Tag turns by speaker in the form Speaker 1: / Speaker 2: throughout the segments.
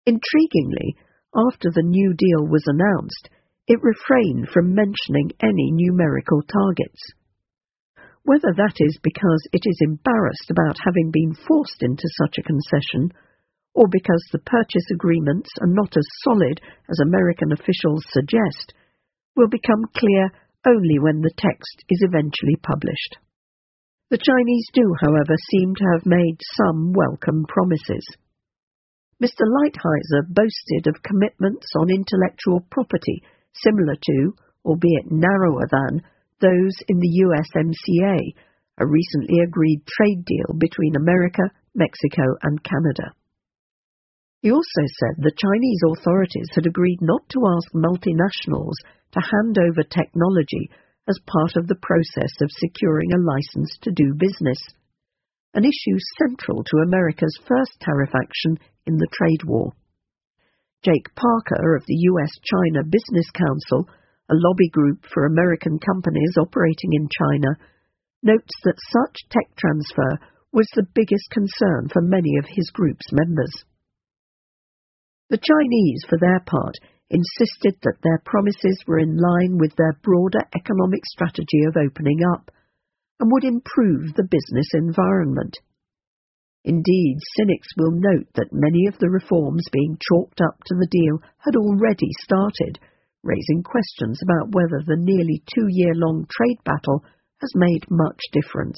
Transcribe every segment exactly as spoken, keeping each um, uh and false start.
Speaker 1: Intriguingly, after the New Deal was announced, it refrained from mentioning any numerical targets. Whether that is because it is embarrassed about having been forced into such a concession, or because the purchase agreements are not as solid as American officials suggest, will become clear only when the text is eventually published. The Chinese do, however, seem to have made some welcome promises. Mister Lighthizer boasted of commitments on intellectual property similar to, albeit narrower than, those in the U S M C A, a recently agreed trade deal between America, Mexico and Canada. He also said the Chinese authorities had agreed not to ask multinationals to hand over technology as part of the process of securing a license to do business, an issue central to America's first tariff action in the trade war. Jake Parker of the U S China Business Council, a lobby group for American companies operating in China, notes that such tech transfer was the biggest concern for many of his group's members. The Chinese, for their part, insisted that their promises were in line with their broader economic strategy of opening up, and would improve the business environment. Indeed, cynics will note that many of the reforms being chalked up to the deal had already started, raising questions about whether the nearly two-year-long trade battle has made much difference.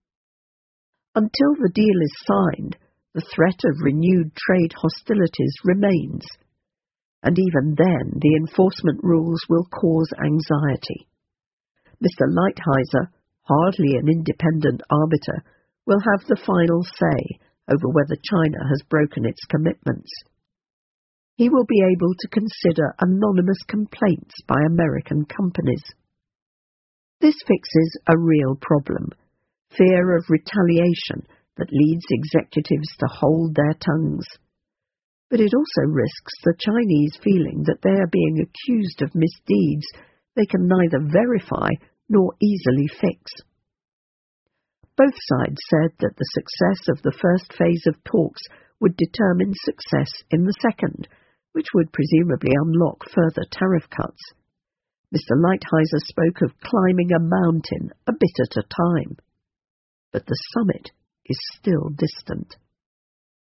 Speaker 1: Until the deal is signed, the threat of renewed trade hostilities remains, and even then the enforcement rules will cause anxiety. Mister Lighthizer, hardly an independent arbiter, will have the final say over whether China has broken its commitments. He will be able to consider anonymous complaints by American companies. This fixes a real problem, fear of retaliation that leads executives to hold their tongues. But it also risks the Chinese feeling that they are being accused of misdeeds they can neither verify nor easily fix. Both sides said that the success of the first phase of talks would determine success in the second, which would presumably unlock further tariff cuts. Mister Lighthizer spoke of climbing a mountain a bit at a time. But the summit is still distant.